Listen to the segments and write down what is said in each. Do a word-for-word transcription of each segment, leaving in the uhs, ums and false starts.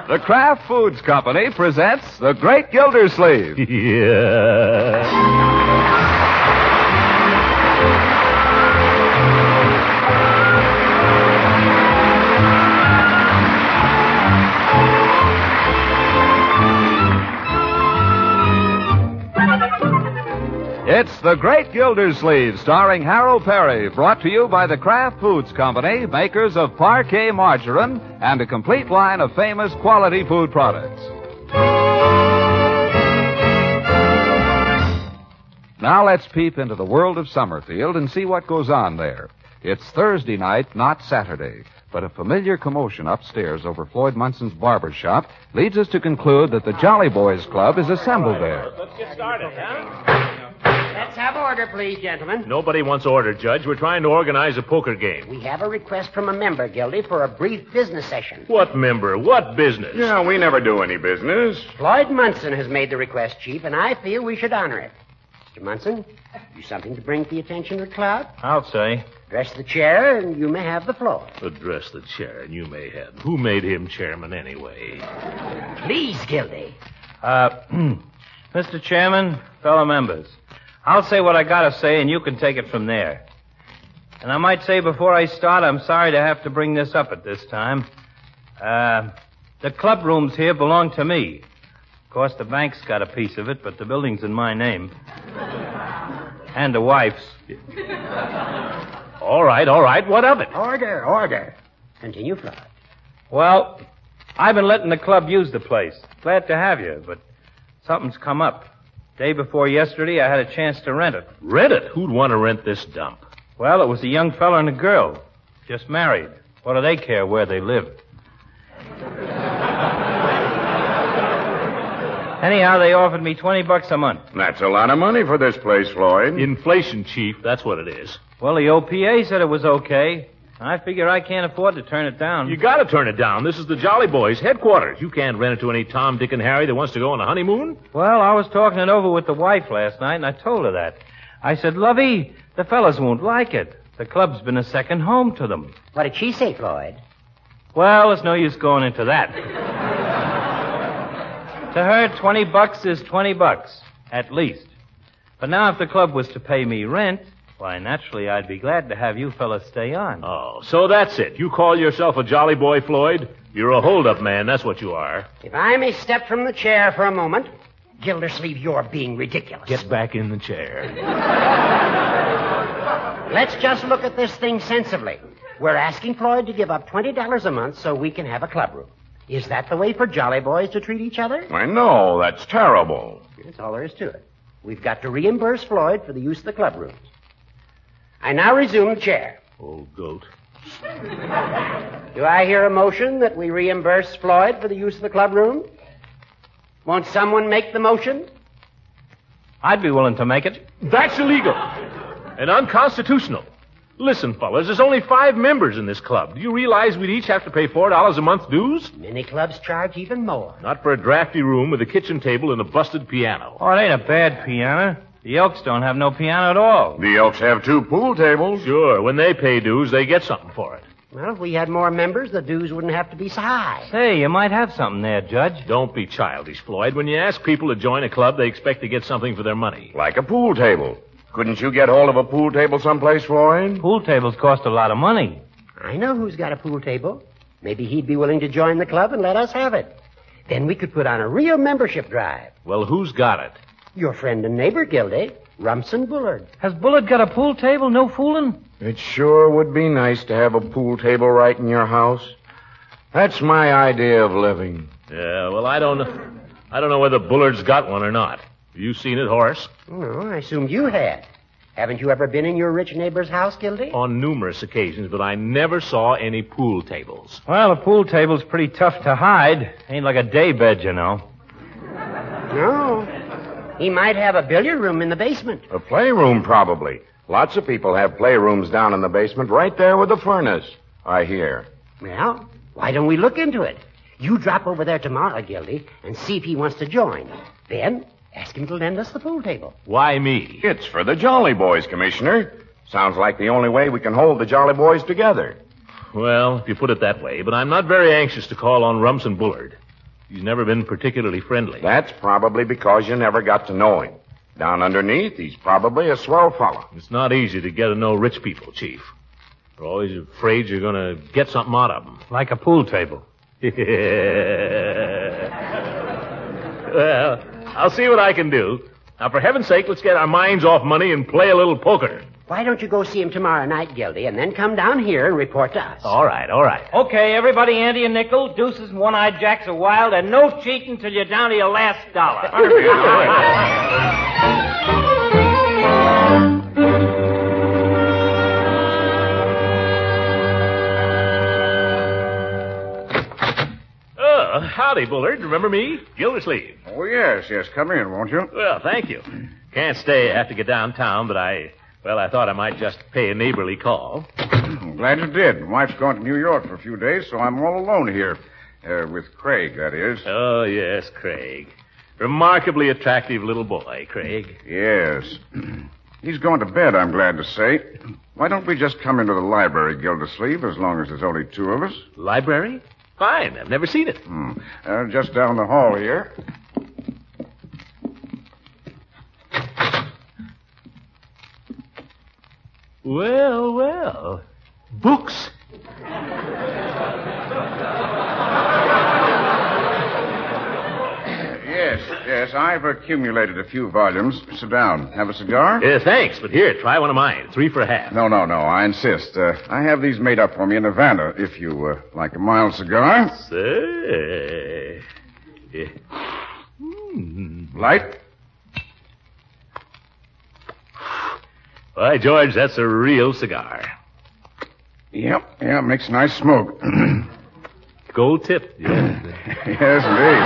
The Kraft Foods Company presents The Great Gildersleeve. Yeah. It's The Great Gildersleeve, starring Harold Perry, brought to you by the Kraft Foods Company, makers of Parquet Margarine and a complete line of famous quality food products. Now let's peep into the world of Summerfield and see what goes on there. It's Thursday night, not Saturday, but a familiar commotion upstairs over Floyd Munson's barber shop leads us to conclude that the Jolly Boys Club is assembled there. Let's get started, huh? Let's have order, please, gentlemen. Nobody wants order, Judge. We're trying to organize a poker game. We have a request from a member, Gildy, for a brief business session. What member? What business? Yeah, we never do any business. Floyd Munson has made the request, Chief, and I feel we should honor it. Mister Munson, you something to bring to the attention of the club? I'll say. Address the chair, and you may have the floor. Address the chair, and you may have. Who made him chairman anyway? Please, Gildy. Uh, Mister Chairman, fellow members, I'll say what I gotta say, and you can take it from there. And I might say before I start, I'm sorry to have to bring this up at this time. Uh, the club rooms here belong to me. Of course, the bank's got a piece of it, but the building's in my name. And the wife's. All right, all right. What of it? Order, order. Continue, Floyd. Well, I've been letting the club use the place. Glad to have you, but something's come up. Day before yesterday, I had a chance to rent it. Rent it? Who'd want to rent this dump? Well, it was a young fella and a girl. Just married. What do they care where they live? Anyhow, they offered me twenty bucks a month. That's a lot of money for this place, Floyd. Inflation, Chief. That's what it is. Well, the O P A said it was okay. I figure I can't afford to turn it down. You gotta turn it down. This is the Jolly Boys headquarters. You can't rent it to any Tom, Dick, and Harry that wants to go on a honeymoon. Well, I was talking it over with the wife last night, and I told her that. I said, Lovey, the fellas won't like it. The club's been a second home to them. What did she say, Floyd? Well, it's no use going into that. To her, twenty bucks is twenty bucks, at least. But now if the club was to pay me rent, why, naturally, I'd be glad to have you fellas stay on. Oh, so that's it. You call yourself a Jolly Boy, Floyd? You're a hold-up man, that's what you are. If I may step from the chair for a moment. Gildersleeve, you're being ridiculous. Get back in the chair. Let's just look at this thing sensibly. We're asking Floyd to give up twenty dollars a month so we can have a clubroom. Is that the way for Jolly Boys to treat each other? I know, that's terrible. That's all there is to it. We've got to reimburse Floyd for the use of the clubrooms. I now resume the chair. Old goat. Do I hear a motion that we reimburse Floyd for the use of the clubroom? Won't someone make the motion? I'd be willing to make it. That's illegal and unconstitutional. Listen, fellas, there's only five members in this club. Do you realize we'd each have to pay four dollars a month dues? Many clubs charge even more. Not for a drafty room with a kitchen table and a busted piano. Oh, it ain't a bad piano. The Elks don't have no piano at all. The Elks have two pool tables. Sure, when they pay dues, they get something for it. Well, if we had more members, the dues wouldn't have to be so high. Say, you might have something there, Judge. Don't be childish, Floyd. When you ask people to join a club, they expect to get something for their money. Like a pool table. Couldn't you get hold of a pool table someplace, Floyd? Pool tables cost a lot of money. I know who's got a pool table. Maybe he'd be willing to join the club and let us have it. Then we could put on a real membership drive. Well, who's got it? Your friend and neighbor, Gildy, Rumson Bullard. Has Bullard got a pool table? No fooling? It sure would be nice to have a pool table right in your house. That's my idea of living. Yeah, well, I don't know. I don't know whether Bullard's got one or not. Have you seen it, Horace? Oh, I assumed you had. Haven't you ever been in your rich neighbor's house, Gildy? On numerous occasions, but I never saw any pool tables. Well, a pool table's pretty tough to hide. Ain't like a day bed, you know. No. He might have a billiard room in the basement. A playroom, probably. Lots of people have playrooms down in the basement right there with the furnace, I hear. Well, why don't we look into it? You drop over there tomorrow, Gildy, and see if he wants to join. Then ask him to lend us the pool table. Why me? It's for the Jolly Boys, Commissioner. Sounds like the only way we can hold the Jolly Boys together. Well, if you put it that way, but I'm not very anxious to call on Rumson Bullard. He's never been particularly friendly. That's probably because you never got to know him. Down underneath, he's probably a swell fella. It's not easy to get to know rich people, Chief. They're always afraid you're going to get something out of them. Like a pool table. Well, I'll see what I can do. Now, for heaven's sake, let's get our minds off money and play a little poker. Why don't you go see him tomorrow night, Gildy, and then come down here and report to us? All right, all right. Okay, everybody, ante a nickel, deuces and one-eyed jacks are wild, and no cheating till you're down to your last dollar. Oh, howdy, Bullard. Remember me? Gildersleeve. Oh, yes, yes. Come in, won't you? Well, thank you. Can't stay. I have to get downtown, but I, well, I thought I might just pay a neighborly call. I'm glad you did. Wife's gone to New York for a few days, so I'm all alone here. Uh, with Craig, that is. Oh, yes, Craig. Remarkably attractive little boy, Craig. Yes. He's gone to bed, I'm glad to say. Why don't we just come into the library, Gildersleeve, as long as there's only two of us? Library? Fine. I've never seen it. Hmm. Uh, just down the hall here. Well, well. Books. Yes, yes, I've accumulated a few volumes. Sit down. Have a cigar? Uh, thanks, but here, try one of mine. Three for a half. No, no, no, I insist. Uh, I have these made up for me in Havana, if you uh, like a mild cigar. Say. Yeah. Mm. Light? Why, George, that's a real cigar. Yep, yeah, makes nice smoke. Gold tip. Yeah. Yes, indeed.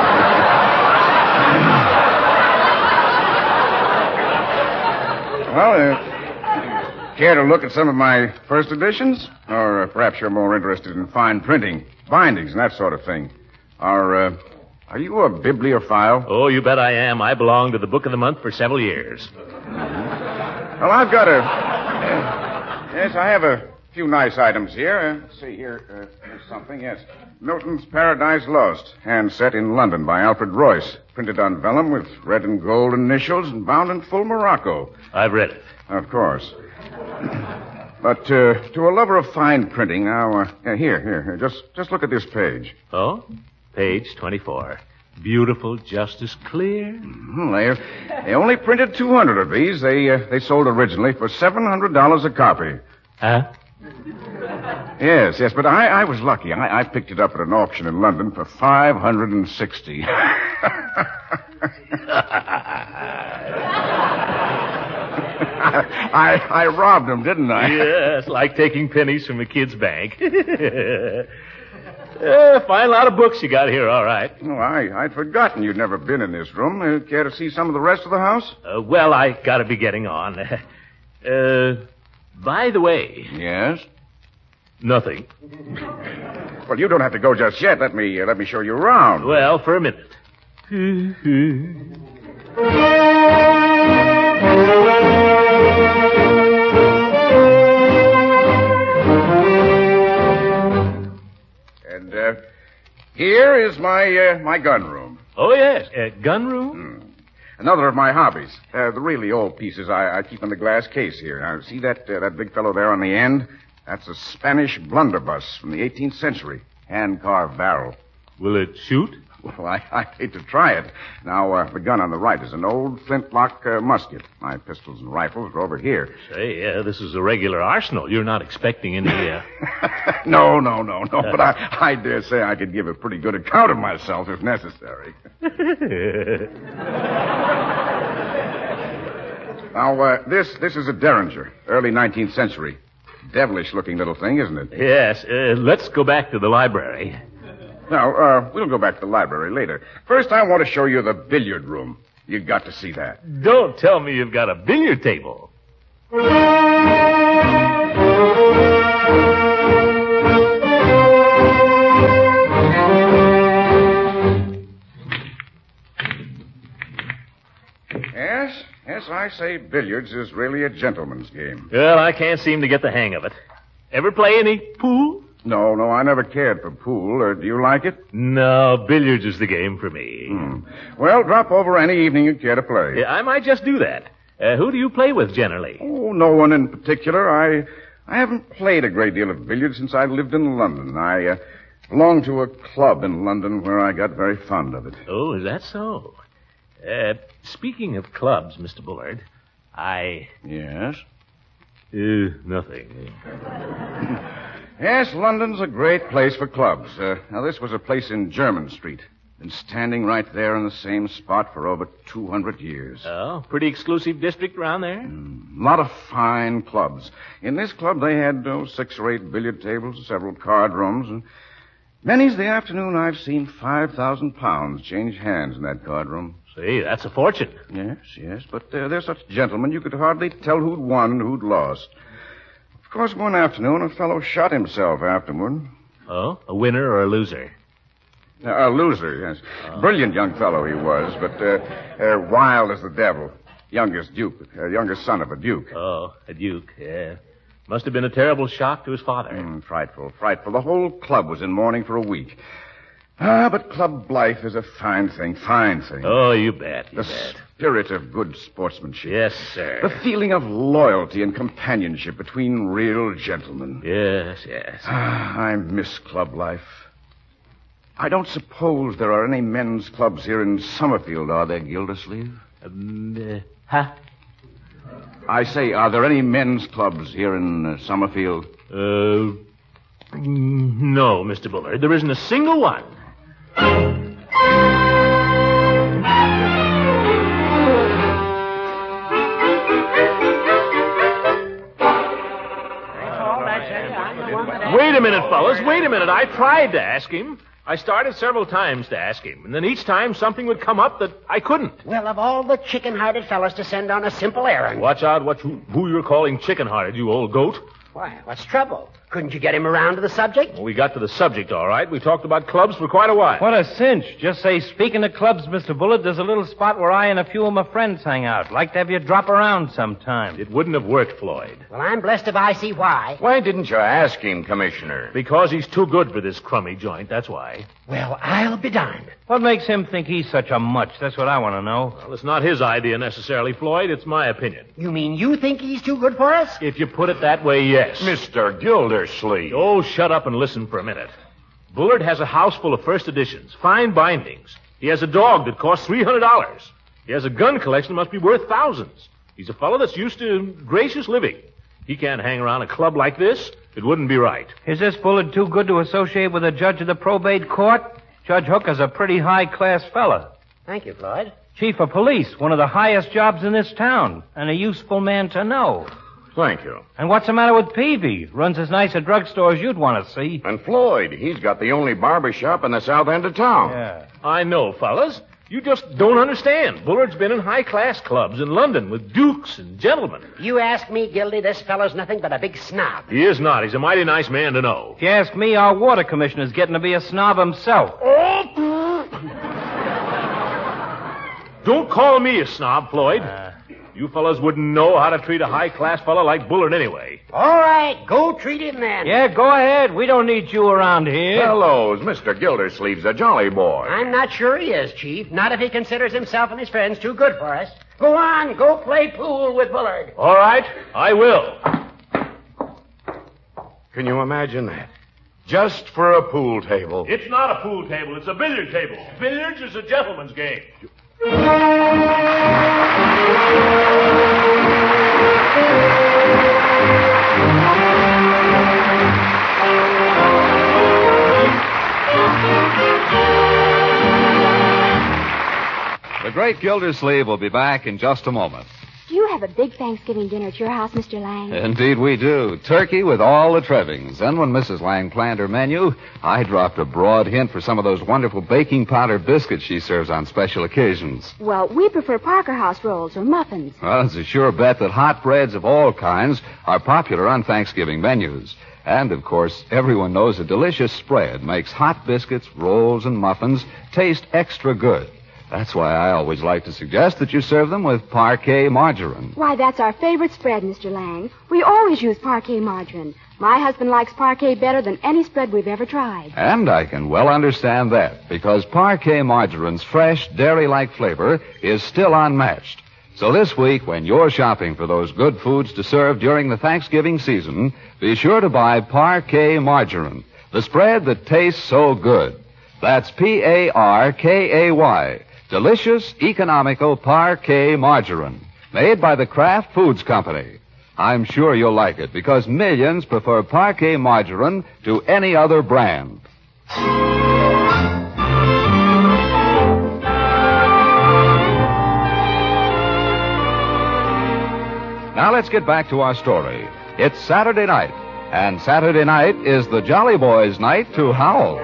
Well, uh, care to look at some of my first editions? Or uh, perhaps you're more interested in fine printing, bindings, and that sort of thing. Are, uh, are you a bibliophile? Oh, you bet I am. I belonged to the Book of the Month for several years. Well, I've got a... Uh, yes, I have a few nice items here. Uh, let's see here. Uh, here's something, yes. Milton's Paradise Lost, hand set in London by Alfred Royce. Printed on vellum with red and gold initials and bound in full Morocco. I've read it. Of course. But uh, to a lover of fine printing, now, uh, here, here, here, just, just look at this page. Oh? Page twenty-four. Beautiful, just as clear. Well, they, they only printed two hundred of these. They, uh, they sold originally for seven hundred dollars a copy. Huh? Yes, yes, but I, I was lucky. I, I picked it up at an auction in London for five hundred sixty. I, I robbed him, didn't I? Yes, like taking pennies from a kid's bank. uh, fine lot of books you got here, all right. Oh, I, I'd forgotten you'd never been in this room. Uh, care to see some of the rest of the house? Uh, well, I gotta be getting on. uh, by the way... Yes? Nothing. Well, you don't have to go just yet. Let me, uh, let me show you around. Well, for a minute. And, uh, here is my, uh, my gun room. Oh, yes. Uh, gun room? Hmm. Another of my hobbies. Uh, the really old pieces I, I keep in the glass case here. Now, see that, uh, that big fellow there on the end? That's a Spanish blunderbuss from the eighteenth century. Hand-carved barrel. Will it shoot? Well, I, I hate to try it. Now, uh, the gun on the right is an old flintlock uh, musket. My pistols and rifles are over here. Say, uh, this is a regular arsenal. You're not expecting any, uh... no, no, no, no. But I, I dare say I could give a pretty good account of myself if necessary. Now, uh, this, this is a Derringer, early nineteenth century. Devilish-looking little thing, isn't it? Yes. Uh, let's go back to the library. Now, uh, we'll go back to the library later. First, I want to show you the billiard room. You've got to see that. Don't tell me you've got a billiard table. Yes, yes, I say billiards is really a gentleman's game. Well, I can't seem to get the hang of it. Ever play any pool? No, no, I never cared for pool. Uh, do you like it? No, billiards is the game for me. Hmm. Well, drop over any evening you care to play. Yeah, I might just do that. Uh, who do you play with generally? Oh, no one in particular. I I haven't played a great deal of billiards since I lived in London. I uh, belonged to a club in London where I got very fond of it. Oh, is that so? Uh, speaking of clubs, Mister Bullard, I... Yes? Uh, nothing. Yes, London's a great place for clubs. Uh, now, this was a place in Jermyn Street. Been standing right there in the same spot for over two hundred years. Oh, pretty exclusive district around there? Mm, a lot of fine clubs. In this club, they had oh, six or eight billiard tables, several card rooms, and many's the afternoon I've seen five thousand pounds change hands in that card room. See, that's a fortune. Yes, yes, but uh, they're such gentlemen you could hardly tell who'd won and who'd lost. Of course, one afternoon, a fellow shot himself afterward. Oh, a winner or a loser? Uh, a loser, yes. Oh. Brilliant young fellow he was, but uh, uh, wild as the devil. Youngest duke, uh, youngest son of a duke. Oh, a duke, yeah. Must have been a terrible shock to his father. Mm, frightful, frightful. The whole club was in mourning for a week. Ah, but club life is a fine thing, fine thing. Oh, you bet, you the bet. spirit of good sportsmanship. Yes, sir. The feeling of loyalty and companionship between real gentlemen. Yes, yes. Ah, I miss club life. I don't suppose there are any men's clubs here in Summerfield, are there, Gildersleeve? Um, uh, huh? I say, are there any men's clubs here in uh, Summerfield? Uh, no, Mister Bullard. There isn't a single one. Wait a minute, fellas. Wait a minute. I tried to ask him. I started several times to ask him, and then each time something would come up that I couldn't. Well, of all the chicken-hearted fellows to send on a simple errand. Watch out what who, who you're calling chicken-hearted, you old goat. Why, what's trouble? Couldn't you get him around to the subject? Well, we got to the subject, all right. We talked about clubs for quite a while. What a cinch. Just say, speaking of clubs, Mister Bullard, there's a little spot where I and a few of my friends hang out. Like to have you drop around sometime. It wouldn't have worked, Floyd. Well, I'm blessed if I see why. Why didn't you ask him, Commissioner? Because he's too good for this crummy joint, that's why. Well, I'll be darned. What makes him think he's such a much? That's what I want to know. Well, it's not his idea necessarily, Floyd. It's my opinion. You mean you think he's too good for us? If you put it that way, yes. Mister Gildersleeve. Oh, shut up and listen for a minute. Bullard has a house full of first editions, fine bindings. He has a dog that costs three hundred dollars. He has a gun collection that must be worth thousands. He's a fellow that's used to gracious living. He can't hang around a club like this. It wouldn't be right. Is this Bullard too good to associate with a judge of the probate court? Judge Hooker's a pretty high-class fella. Thank you, Floyd. Chief of police, one of the highest jobs in this town, and a useful man to know. Thank you. And what's the matter with Peavy? Runs as nice a drugstore as you'd want to see. And Floyd, he's got the only barber shop in the south end of town. Yeah. I know, fellas. You just don't understand. Bullard's been in high-class clubs in London with dukes and gentlemen. You ask me, Gildy, this fellow's nothing but a big snob. He is not. He's a mighty nice man to know. If you ask me, our water commissioner's getting to be a snob himself. Don't call me a snob, Floyd. Uh, You fellas wouldn't know how to treat a high-class fella like Bullard anyway. All right, go treat him then. yeah, go ahead. We don't need you around here. Hellos, Mister Gildersleeve's a jolly boy. I'm not sure he is, Chief. Not if he considers himself and his friends too good for us. Go on, go play pool with Bullard. All right, I will. Can you imagine that? Just for a pool table. It's not a pool table. It's a billiard table. Billiards is a gentleman's game. The great Gildersleeve will be back in just a moment. Do you have a big Thanksgiving dinner at your house, Mister Lang? Indeed we do. Turkey with all the trimmings. And when Missus Lang planned her menu, I dropped a broad hint for some of those wonderful baking powder biscuits she serves on special occasions. Well, we prefer Parker House rolls or muffins. Well, it's a sure bet that hot breads of all kinds are popular on Thanksgiving menus. And, of course, everyone knows a delicious spread makes hot biscuits, rolls, and muffins taste extra good. That's why I always like to suggest that you serve them with Parquet margarine. Why, that's our favorite spread, Mister Lang. We always use Parquet margarine. My husband likes Parquet better than any spread we've ever tried. And I can well understand that, because Parquet margarine's fresh, dairy-like flavor is still unmatched. So this week, when you're shopping for those good foods to serve during the Thanksgiving season, be sure to buy Parquet margarine, the spread that tastes so good. That's P A R K A Y, delicious, economical Parquet margarine, made by the Kraft Foods Company. I'm sure you'll like it, because millions prefer Parquet margarine to any other brand. Now let's get back to our story. It's Saturday night, and Saturday night is the Jolly Boys' night to howl.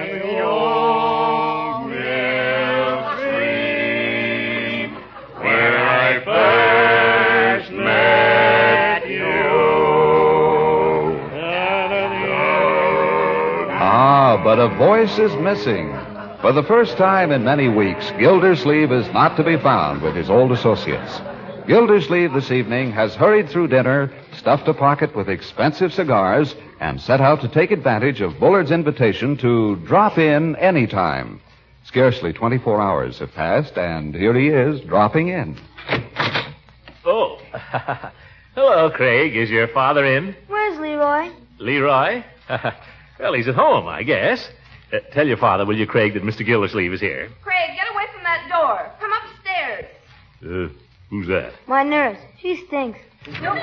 Ah, but a voice is missing. For the first time in many weeks, Gildersleeve is not to be found with his old associates. Gildersleeve this evening has hurried through dinner, stuffed a pocket with expensive cigars, and set out to take advantage of Bullard's invitation to drop in any time. Scarcely twenty-four hours have passed, and here he is, dropping in. Oh. Hello, Craig. Is your father in? Where's Leroy? Leroy? Well, he's at home, I guess. Uh, tell your father, will you, Craig, that Mister Gildersleeve is here? Craig, get away from that door. Come upstairs. Uh, who's that? My nurse. She stinks. Nope.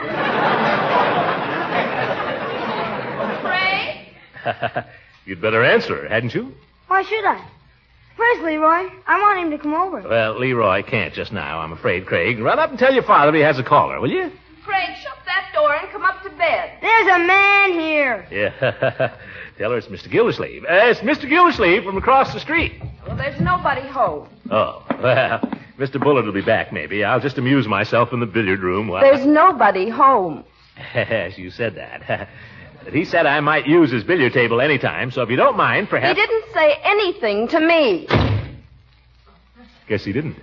Craig? You'd better answer her, hadn't you? Why should I? Where's Leroy? I want him to come over. Well, Leroy can't just now, I'm afraid, Craig. Run up and tell your father he has a caller, will you? Craig, shut that door and come up to bed. There's a man here. Yeah. Tell her it's Mister Gildersleeve. Uh, it's Mister Gildersleeve from across the street. Well, there's nobody home. Oh, well, Mister Bullard will be back, maybe. I'll just amuse myself in the billiard room while... There's nobody home. Yes, you said that. He said I might use his billiard table anytime, so if you don't mind, perhaps... He didn't say anything to me. Guess he didn't.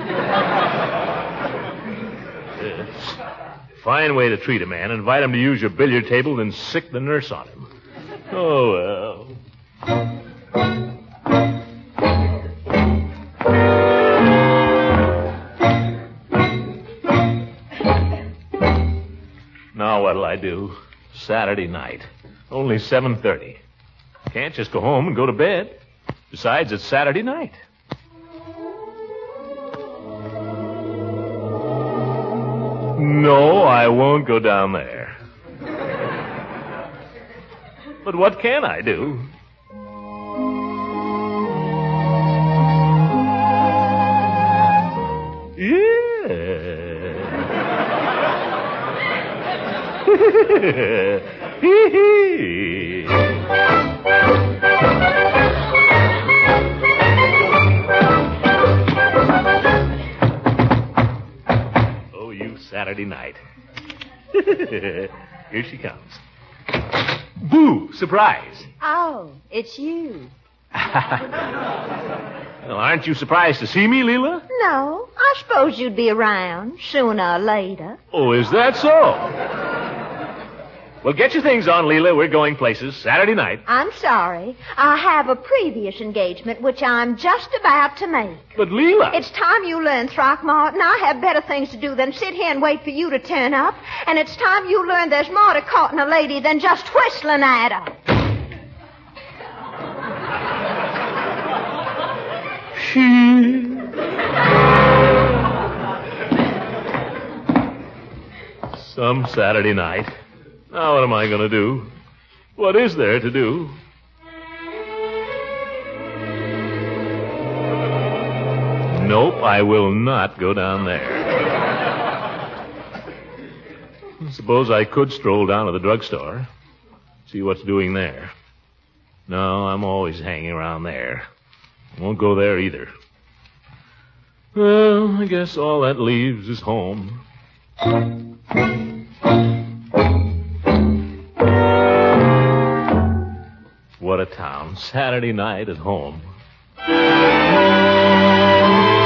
uh, fine way to treat a man. Invite him to use your billiard table, then sick the nurse on him. Oh, well. Now what'll I do? Saturday night. Only seven thirty. Can't just go home and go to bed. Besides, it's Saturday night. No, I won't go down there. But what can I do? Oh, you Saturday night. Here she comes. Boo! Surprise! Oh, it's you. Well, aren't you surprised to see me, Leela? No, I suppose you'd be around sooner or later. Oh, is that so? Well, get your things on, Leela. We're going places Saturday night. I'm sorry. I have a previous engagement which I'm just about to make. But, Leela... It's time you learned, Throckmorton. I have better things to do than sit here and wait for you to turn up. And it's time you learned there's more to courting a lady than just whistling at her. She... Some Saturday night. Now what am I going to do? What is there to do? Nope, I will not go down there. Suppose I could stroll down to the drugstore, see what's doing there. No, I'm always hanging around there. Won't go there either. Well, I guess all that leaves is home. What a town. Saturday night at home.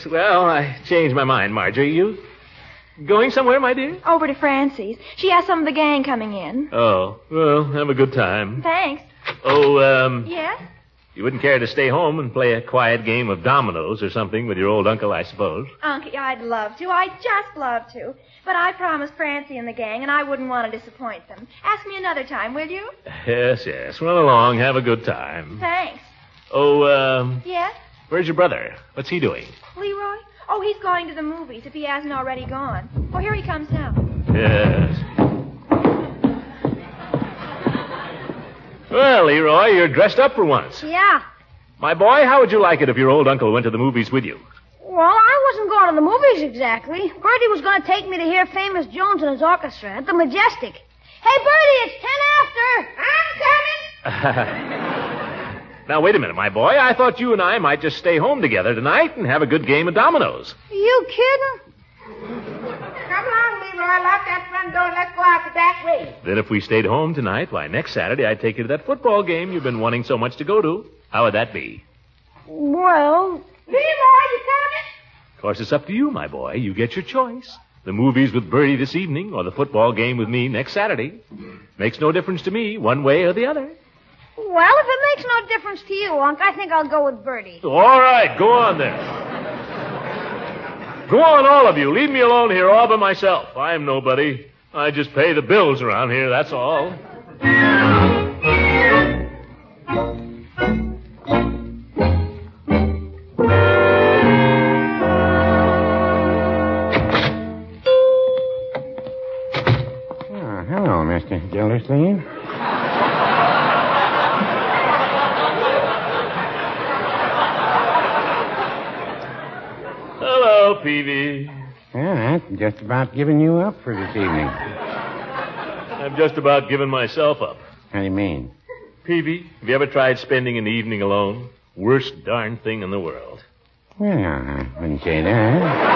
Yes, well, I changed my mind, Marjorie. You going somewhere, my dear? Over to Francie's. She has some of the gang coming in. Oh, well, have a good time. Thanks. Oh, um... Yes? You wouldn't care to stay home and play a quiet game of dominoes or something with your old uncle, I suppose. Unky, I'd love to. I'd just love to. But I promised Francie and the gang, and I wouldn't want to disappoint them. Ask me another time, will you? Yes, yes. Run along. Have a good time. Thanks. Oh, um... Yes? Where's your brother? What's he doing? Leroy? Oh, he's going to the movies, if he hasn't already gone. Oh, here he comes now. Yes. Well, Leroy, you're dressed up for once. Yeah. My boy, how would you like it if your old uncle went to the movies with you? Well, I wasn't going to the movies exactly. Bertie was going to take me to hear Famous Jones and his orchestra at the Majestic. Hey, Bertie, it's ten after. I'm coming. Now, wait a minute, my boy. I thought you and I might just stay home together tonight and have a good game of dominoes. You kidding? Come along, Leroy. Lock that front door and let's go out the back way. Then if we stayed home tonight, why, next Saturday I'd take you to that football game you've been wanting so much to go to. How would that be? Well... Leroy, you coming? Of course, it's up to you, my boy. You get your choice. The movies with Bertie this evening or the football game with me next Saturday. Makes no difference to me, one way or the other. Well, if it makes no difference to you, Unc, I think I'll go with Bertie. All right, go on then. Go on, all of you. Leave me alone here all by myself. I'm nobody. I just pay the bills around here, that's all. Oh, hello, Mister Gildersleeve. Hello, Peavy. Yeah, that's just about giving you up for this evening. I'm just about giving myself up. How do you mean? Peavy, have you ever tried spending an evening alone? Worst darn thing in the world. Well, I wouldn't say that.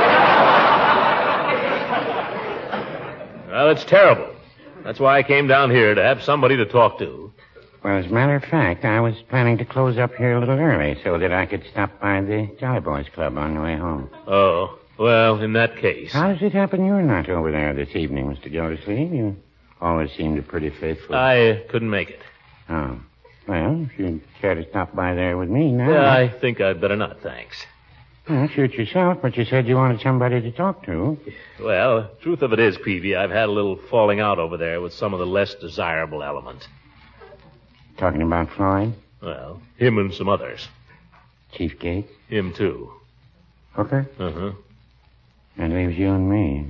Well, it's terrible. That's why I came down here, to have somebody to talk to. Well, as a matter of fact, I was planning to close up here a little early so that I could stop by the Jolly Boys Club on the way home. Oh, well, in that case. How does it happen you're not over there this evening, Mister Gildersleeve? You always seemed a pretty faithful... I uh, couldn't make it. Oh. Well, if you'd care to stop by there with me now... Yeah, I think I'd better not, thanks. Well, shoot yourself, but you said you wanted somebody to talk to. Well, truth of it is, Peavy, I've had a little falling out over there with some of the less desirable element. Talking about Floyd? Well, him and some others. Chief Gates? Him, too. Hooker? Uh-huh. That leaves you and me.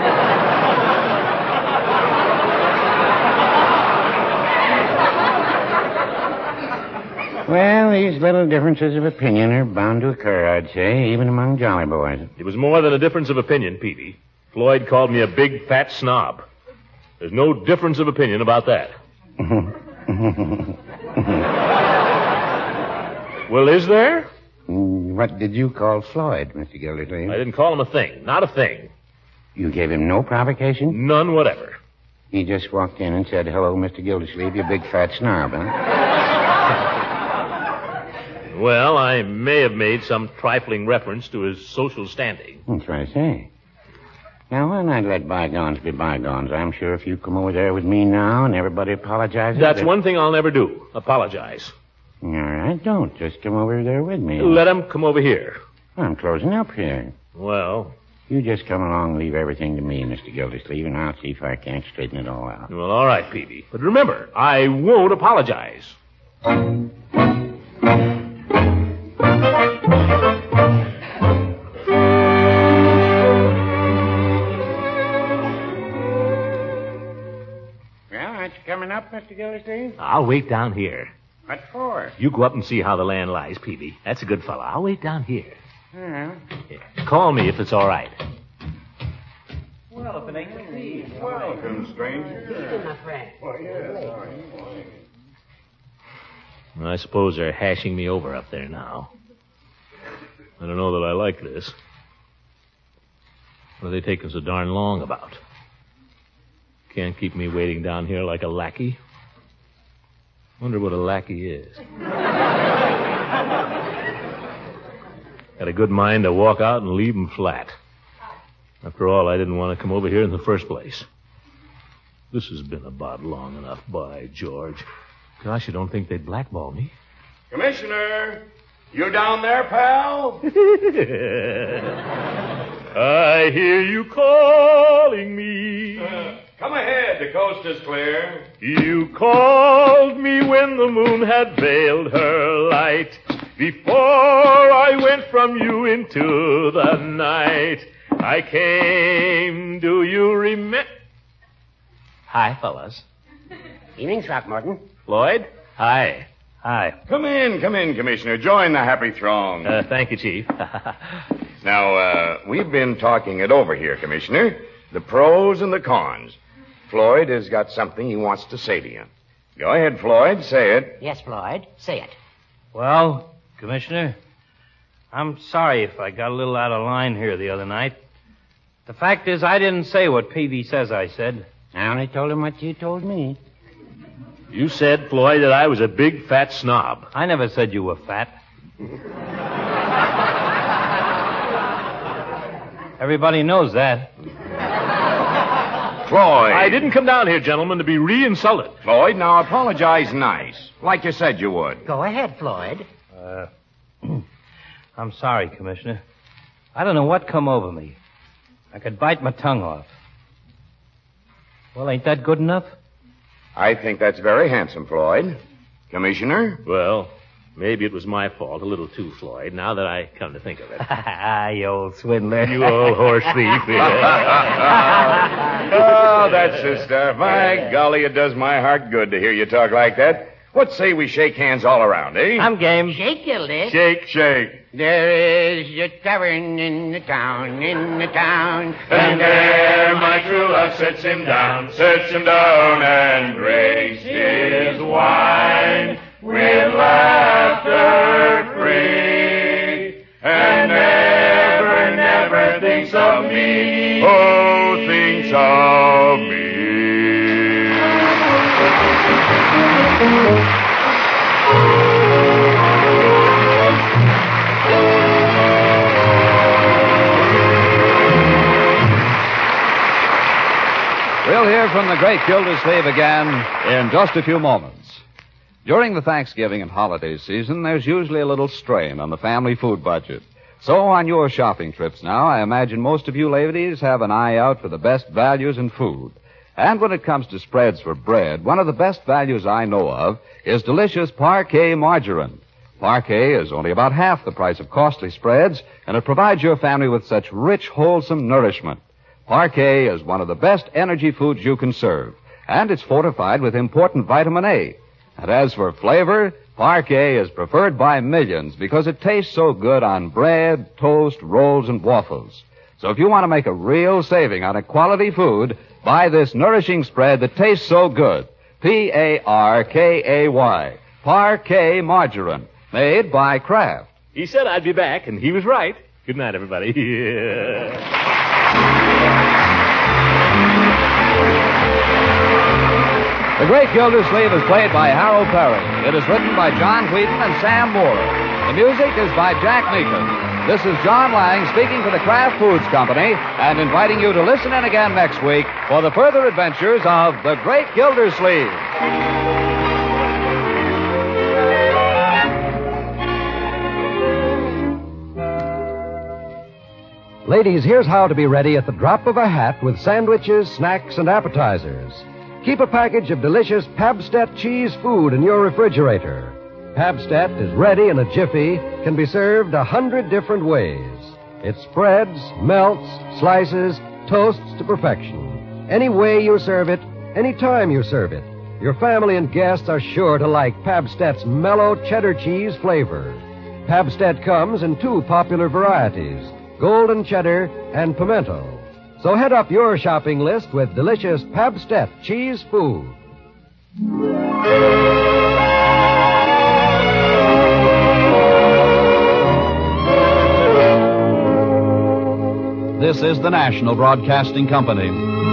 Well, these little differences of opinion are bound to occur, I'd say, even among Jolly Boys. It was more than a difference of opinion, Peavy. Floyd called me a big, fat snob. There's no difference of opinion about that. Well, is there? What did you call Floyd, Mister Gildersleeve? I didn't call him a thing. Not a thing. You gave him no provocation? None whatever. He just walked in and said, "Hello, Mister Gildersleeve, you big fat snob, huh?" Well, I may have made some trifling reference to his social standing. That's what I say. Now, why not let bygones be bygones? I'm sure if you come over there with me now and everybody apologizes... That's that... one thing I'll never do. Apologize. All right, don't. Just come over there with me. Let him come over here. I'm closing up here. Well... You just come along and leave everything to me, Mister Gildersleeve, and I'll see if I can't straighten it all out. Well, all right, Peavy. But remember, I won't apologize. Coming up, Mister Gildersleeve? I'll wait down here. What for? You go up and see how the land lies, Peavy. That's a good fellow. I'll wait down here. Yeah. Yeah. Call me if it's all right. Well, if it ain't me. Welcome, stranger. My friend. Oh, yes. I suppose they're hashing me over up there now. I don't know that I like this. What are they taking so darn long about? Can't keep me waiting down here like a lackey. Wonder what a lackey is. Had a good mind to walk out and leave 'em flat. After all, I didn't want to come over here in the first place. This has been about long enough, by George. Gosh, you don't think they'd blackball me? Commissioner, you down there, pal? I hear you calling me. Uh, come ahead, the coast is clear. You called me when the moon had veiled her light. Before I went from you into the night, I came, do you remember? Hi, fellas. Evening, Throckmorton. Floyd? Hi. Hi. Come in, come in, Commissioner. Join the happy throng. Uh, thank you, Chief. Now, uh, we've been talking it over here, Commissioner. The pros and the cons. Floyd has got something he wants to say to you. Go ahead, Floyd. Say it. Yes, Floyd. Say it. Well, Commissioner, I'm sorry if I got a little out of line here the other night. The fact is, I didn't say what Peavy says I said. I only told him what you told me. You said, Floyd, that I was a big, fat snob. I never said you were fat. Everybody knows that. Floyd. I didn't come down here, gentlemen, to be re-insulted. Floyd, now apologize nice, like you said you would. Go ahead, Floyd. Uh, I'm sorry, Commissioner. I don't know what come over me. I could bite my tongue off. Well, ain't that good enough? I think that's very handsome, Floyd. Commissioner? Well, maybe it was my fault a little too, Floyd, now that I come to think of it. You old swindler. You old horse thief. Oh, that's the stuff. My golly, it does my heart good to hear you talk like that. What say we shake hands all around, eh? I'm game. Shake, Gildy. Shake, shake. There is a tavern in the town, in the town. And there my true love sets him down, sets him down and drinks his wine with laughter free. And never, never thinks of me. Oh, thinks of me. We'll hear from the great Gildersleeve again in just a few moments. During the Thanksgiving and holiday season, there's usually a little strain on the family food budget. So on your shopping trips now, I imagine most of you ladies have an eye out for the best values in food. And when it comes to spreads for bread, one of the best values I know of is delicious Parquet margarine. Parquet is only about half the price of costly spreads, and it provides your family with such rich, wholesome nourishment. Parquet is one of the best energy foods you can serve, and it's fortified with important vitamin A. And as for flavor, Parquet is preferred by millions because it tastes so good on bread, toast, rolls, and waffles. So if you want to make a real saving on a quality food, buy this nourishing spread that tastes so good. P A R K A Y. Parquet margarine. Made by Kraft. He said I'd be back, and he was right. Good night, everybody. The Great Gildersleeve is played by Harold Perry. It is written by John Wheaton and Sam Moore. The music is by Jack Meekin. This is John Lang speaking for the Kraft Foods Company and inviting you to listen in again next week for the further adventures of The Great Gildersleeve. Ladies, here's how to be ready at the drop of a hat with sandwiches, snacks, and appetizers. Keep a package of delicious Pabstet cheese food in your refrigerator. Pabstet is ready in a jiffy, can be served a hundred different ways. It spreads, melts, slices, toasts to perfection. Any way you serve it, any time you serve it, your family and guests are sure to like Pabstet's mellow cheddar cheese flavor. Pabstet comes in two popular varieties, golden cheddar and pimento. So head up your shopping list with delicious Pabstet cheese food. This is the National Broadcasting Company.